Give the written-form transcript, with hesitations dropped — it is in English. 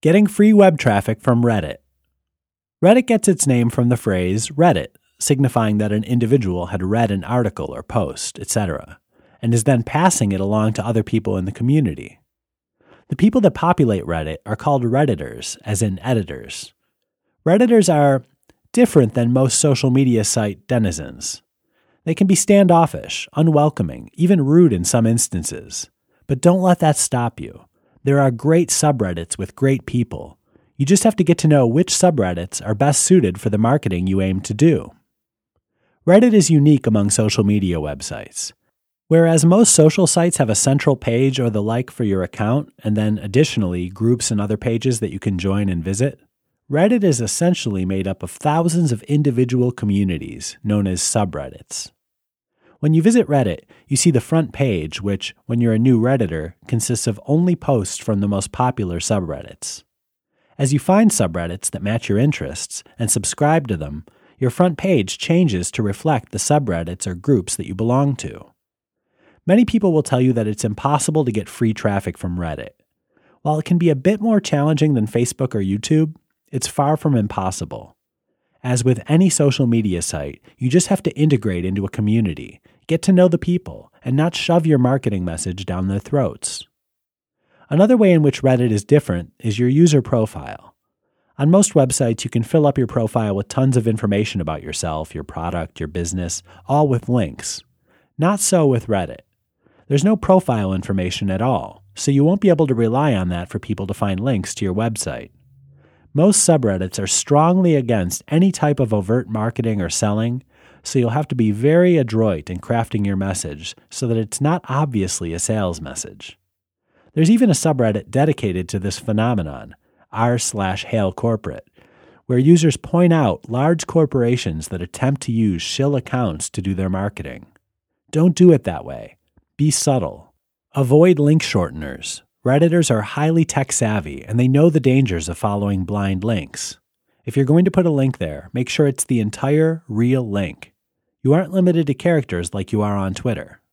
Getting free web traffic from Reddit. Reddit gets its name from the phrase Reddit, signifying that an individual had read an article or post, etc., and is then passing it along to other people in the community. The people that populate Reddit are called Redditors, as in editors. Redditors are different than most social media site denizens. They can be standoffish, unwelcoming, even rude in some instances. But don't let that stop you. There are great subreddits with great people. You just have to get to know which subreddits are best suited for the marketing you aim to do. Reddit is unique among social media websites. Whereas most social sites have a central page or the like for your account, and then additionally groups and other pages that you can join and visit, Reddit is essentially made up of thousands of individual communities known as subreddits. When you visit Reddit, you see the front page, which, when you're a new Redditor, consists of only posts from the most popular subreddits. As you find subreddits that match your interests and subscribe to them, your front page changes to reflect the subreddits or groups that you belong to. Many people will tell you that it's impossible to get free traffic from Reddit. While it can be a bit more challenging than Facebook or YouTube, it's far from impossible. As with any social media site, you just have to integrate into a community, get to know the people, and not shove your marketing message down their throats. Another way in which Reddit is different is your user profile. On most websites, you can fill up your profile with tons of information about yourself, your product, your business, all with links. Not so with Reddit. There's no profile information at all, so you won't be able to rely on that for people to find links to your website. Most subreddits are strongly against any type of overt marketing or selling, so you'll have to be very adroit in crafting your message so that it's not obviously a sales message. There's even a subreddit dedicated to this phenomenon, r/HailCorporate, where users point out large corporations that attempt to use shill accounts to do their marketing. Don't do it that way. Be subtle. Avoid link shorteners. Redditors are highly tech-savvy, and they know the dangers of following blind links. If you're going to put a link there, make sure it's the entire, real link. You aren't limited to characters like you are on Twitter.